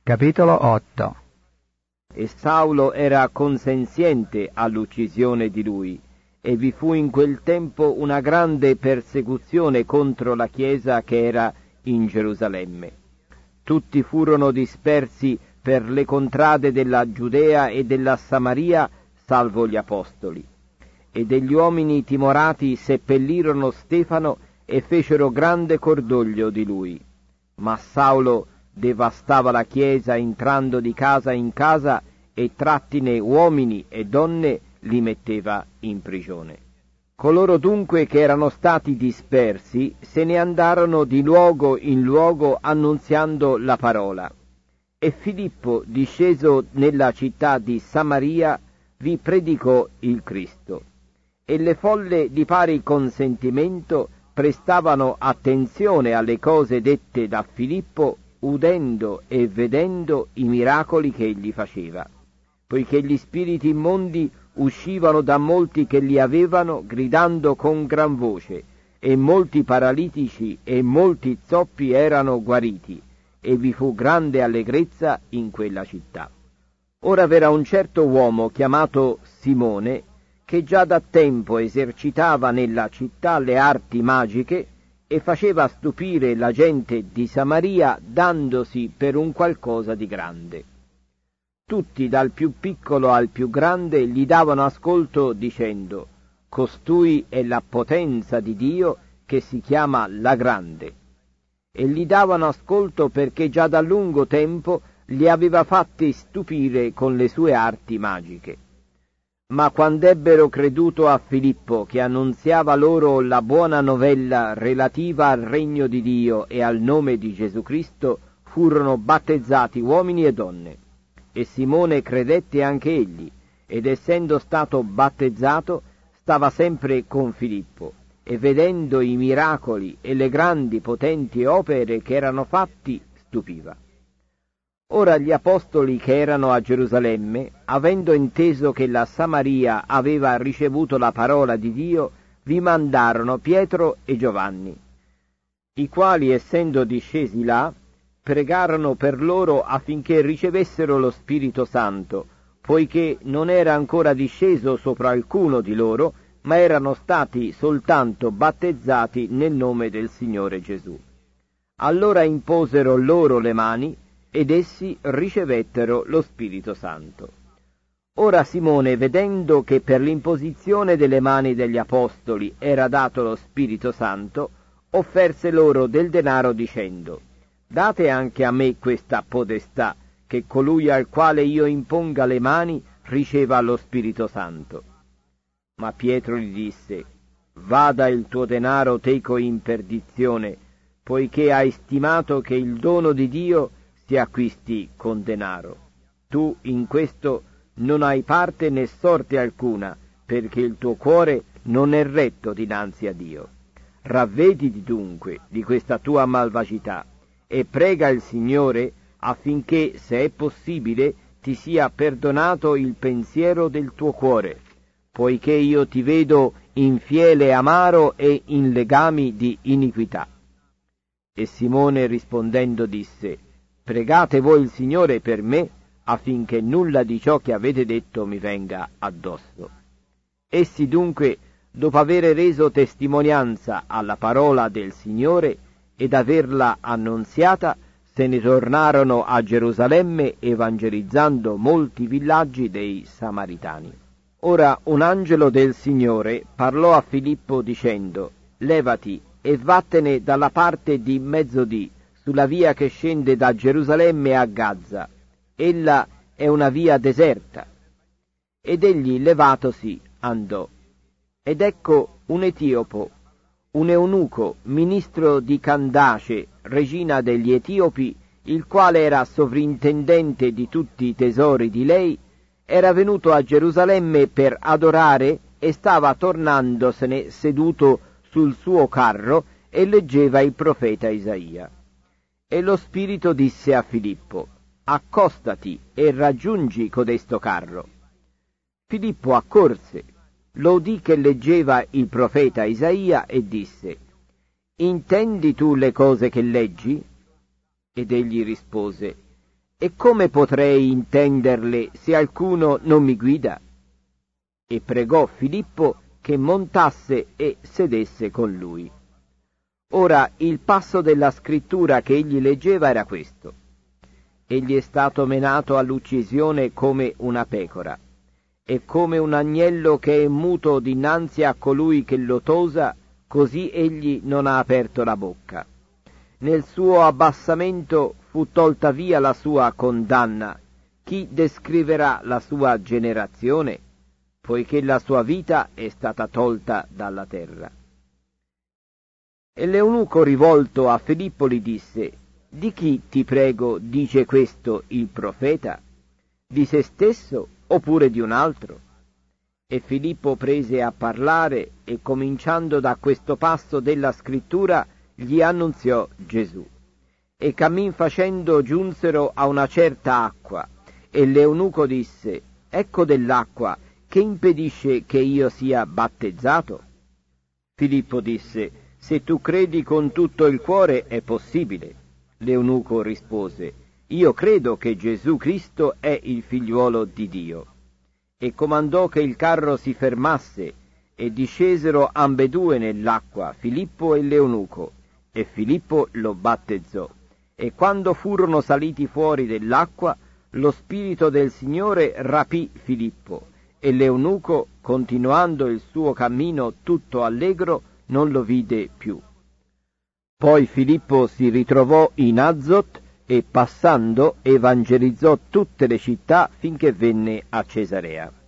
Capitolo 8. E Saulo era consenziente all'uccisione di lui, e vi fu in quel tempo una grande persecuzione contro la Chiesa che era in Gerusalemme. Tutti furono dispersi per le contrade della Giudea e della Samaria, salvo gli apostoli. E degli uomini timorati seppellirono Stefano e fecero grande cordoglio di lui. Ma Saulo devastava la Chiesa entrando di casa in casa e trattine uomini e donne li metteva in prigione. Coloro dunque che erano stati dispersi se ne andarono di luogo in luogo annunziando la parola. E Filippo, disceso nella città di Samaria, vi predicò il Cristo. E le folle di pari consentimento prestavano attenzione alle cose dette da Filippo, udendo e vedendo i miracoli che egli faceva, poiché gli spiriti immondi uscivano da molti che li avevano, gridando con gran voce, e molti paralitici e molti zoppi erano guariti, e vi fu grande allegrezza in quella città. Ora v'era un certo uomo chiamato Simone, che già da tempo esercitava nella città le arti magiche e faceva stupire la gente di Samaria dandosi per un qualcosa di grande. Tutti, dal più piccolo al più grande, gli davano ascolto dicendo: «Costui è la potenza di Dio che si chiama la Grande». E gli davano ascolto perché già da lungo tempo li aveva fatti stupire con le sue arti magiche. Ma quand'ebbero creduto a Filippo, che annunziava loro la buona novella relativa al regno di Dio e al nome di Gesù Cristo, furono battezzati uomini e donne. E Simone credette anche egli, ed essendo stato battezzato, stava sempre con Filippo, e vedendo i miracoli e le grandi potenti opere che erano fatti, stupiva. Ora gli apostoli che erano a Gerusalemme, avendo inteso che la Samaria aveva ricevuto la parola di Dio, vi mandarono Pietro e Giovanni, i quali, essendo discesi là, pregarono per loro affinché ricevessero lo Spirito Santo, poiché non era ancora disceso sopra alcuno di loro, ma erano stati soltanto battezzati nel nome del Signore Gesù. Allora imposero loro le mani, ed essi ricevettero lo Spirito Santo. Ora Simone, vedendo che per l'imposizione delle mani degli apostoli era dato lo Spirito Santo, offerse loro del denaro dicendo: «Date anche a me questa podestà, che colui al quale io imponga le mani riceva lo Spirito Santo». Ma Pietro gli disse: «Vada il tuo denaro teco in perdizione, poiché hai stimato che il dono di Dio si acquisti con denaro. Tu in questo non hai parte né sorte alcuna, perché il tuo cuore non è retto dinanzi a Dio. Ravvediti dunque di questa tua malvagità e prega il Signore affinché, se è possibile, ti sia perdonato il pensiero del tuo cuore, poiché io ti vedo infiele e amaro e in legami di iniquità». E Simone rispondendo disse: «Pregate voi il Signore per me, affinché nulla di ciò che avete detto mi venga addosso». Essi dunque, dopo avere reso testimonianza alla parola del Signore ed averla annunziata, se ne tornarono a Gerusalemme evangelizzando molti villaggi dei Samaritani. Ora un angelo del Signore parlò a Filippo dicendo: «Levati e vattene dalla parte di mezzodì, sulla via che scende da Gerusalemme a Gazza. Ella è una via deserta». Ed egli, levatosi, andò. Ed ecco un etiopo, un eunuco, ministro di Candace, regina degli Etiopi, il quale era sovrintendente di tutti i tesori di lei, era venuto a Gerusalemme per adorare e stava tornandosene seduto sul suo carro e leggeva il profeta Isaia. E lo Spirito disse a Filippo: «Accostati e raggiungi codesto carro». Filippo accorse, lo udì che leggeva il profeta Isaia e disse: «Intendi tu le cose che leggi?» Ed egli rispose: E come potrei intenderle se alcuno non mi guida? E pregò Filippo che montasse e sedesse con lui. Ora il passo della scrittura che egli leggeva era questo: egli è stato menato all'uccisione come una pecora, e come un agnello che è muto dinanzi a colui che lo tosa, così egli non ha aperto la bocca. Nel suo abbassamento fu tolta via la sua condanna. Chi descriverà la sua generazione? Poiché la sua vita è stata tolta dalla terra. E l'eunuco, rivolto a Filippo, gli disse: di chi, ti prego, dice questo il profeta? Di se stesso oppure di un altro? E Filippo prese a parlare e, cominciando da questo passo della scrittura, gli annunziò Gesù. E cammin facendo giunsero a una certa acqua, e l'eunuco disse: ecco dell'acqua, che impedisce che io sia battezzato? Filippo disse: se tu credi con tutto il cuore è possibile. L'eunuco rispose: io credo che Gesù Cristo è il figliuolo di Dio. E comandò che il carro si fermasse, e discesero ambedue nell'acqua, Filippo e l'eunuco, e Filippo lo battezzò. E quando furono saliti fuori dell'acqua, lo Spirito del Signore rapì Filippo, e l'eunuco, continuando il suo cammino tutto allegro, non lo vide più. Poi Filippo si ritrovò in Azot e, passando, evangelizzò tutte le città finché venne a Cesarea.